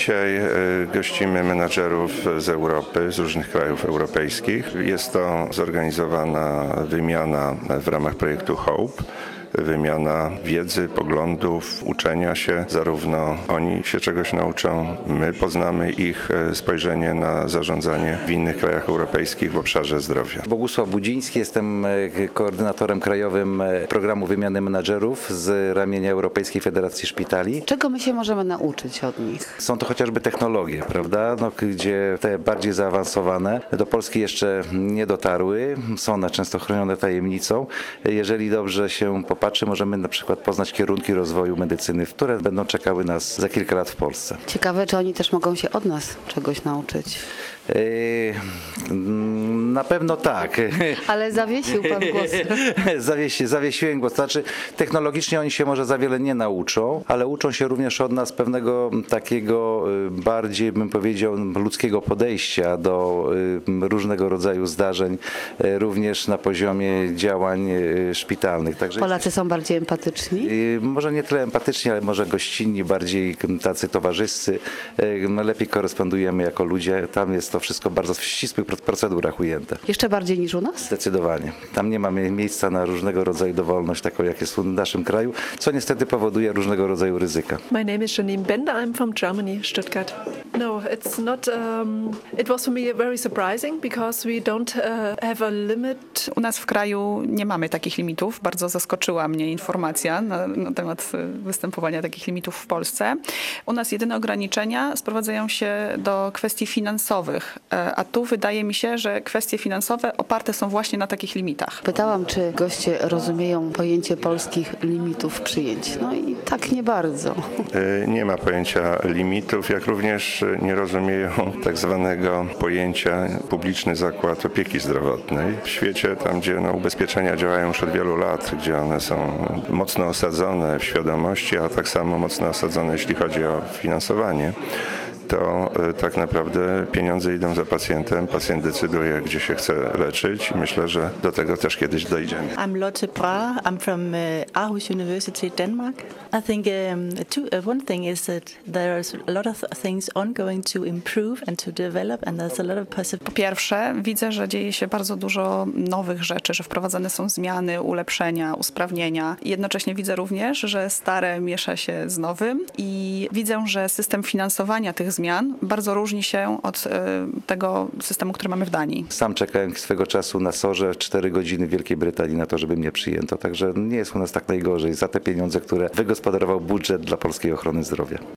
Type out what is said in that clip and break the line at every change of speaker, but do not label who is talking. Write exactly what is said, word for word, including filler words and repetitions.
Dzisiaj gościmy menadżerów z Europy, z różnych krajów europejskich. Jest to zorganizowana wymiana w ramach projektu HOPE. Wymiana wiedzy, poglądów, uczenia się. Zarówno oni się czegoś nauczą, my poznamy ich spojrzenie na zarządzanie w innych krajach europejskich w obszarze zdrowia.
Bogusław Budziński, jestem koordynatorem krajowym programu wymiany menadżerów z ramienia Europejskiej Federacji Szpitali.
Czego my się możemy nauczyć od nich?
Są to chociażby technologie, prawda? No, gdzie te bardziej zaawansowane do Polski jeszcze nie dotarły. Są one często chronione tajemnicą. Jeżeli dobrze się popatrzy, możemy na przykład poznać kierunki rozwoju medycyny, które będą czekały nas za kilka lat w Polsce.
Ciekawe, czy oni też mogą się od nas czegoś nauczyć.
Yy, na pewno tak.
Ale zawiesił pan głos.
Zawiesi, zawiesiłem głos. Znaczy, technologicznie oni się może za wiele nie nauczą, ale uczą się również od nas pewnego takiego bardziej, bym powiedział, ludzkiego podejścia do różnego rodzaju zdarzeń, również na poziomie działań szpitalnych. Także
Polacy są bardziej empatyczni?
Może nie tyle empatyczni, ale może gościnni, bardziej tacy towarzyscy. Lepiej korespondujemy jako ludzie. Tam jest to wszystko bardzo w ścisłych procedurach ujęte.
Jeszcze bardziej niż u nas?
Zdecydowanie. Tam nie mamy miejsca na różnego rodzaju dowolność, taką jak jest w naszym kraju, co niestety powoduje różnego rodzaju ryzyka.
My name is Janine Bender. I'm from Germany, Stuttgart. No, it's not. Um, it was for me very surprising because we don't uh, have a limit.
U nas w kraju nie mamy takich limitów. Bardzo zaskoczyła mnie informacja na, na temat występowania takich limitów w Polsce. U nas jedyne ograniczenia sprowadzają się do kwestii finansowych, a tu wydaje mi się, że kwestie finansowe oparte są właśnie na takich limitach.
Pytałam, czy goście rozumieją pojęcie polskich limitów przyjęć. No i tak nie bardzo.
Nie ma pojęcia limitów, jak również nie rozumieją tak zwanego pojęcia publiczny zakład opieki zdrowotnej. W świecie, tam gdzie no, ubezpieczenia działają już od wielu lat, gdzie one są mocno osadzone w świadomości, a tak samo mocno osadzone, jeśli chodzi o finansowanie, to tak naprawdę pieniądze idą za pacjentem. Pacjent decyduje, gdzie się chce leczyć i myślę, że do tego też kiedyś dojdziemy.
I'm Lotte Bra. I'm from uh, Aarhus University, Denmark. I think um, two, uh, one thing is that there is a lot of things ongoing to improve and to develop, and there's a lot of possibilities.
Po pierwsze, widzę, że dzieje się bardzo dużo nowych rzeczy, że wprowadzane są zmiany, ulepszenia, usprawnienia. Jednocześnie widzę również, że stare miesza się z nowym i widzę, że system finansowania tych zmian bardzo różni się od y, tego systemu, który mamy w Danii.
Sam czekałem swego czasu na sorze cztery godziny w Wielkiej Brytanii na to, żeby mnie przyjęto. Także nie jest u nas tak najgorzej za te pieniądze, które wygospodarował budżet dla polskiej ochrony zdrowia.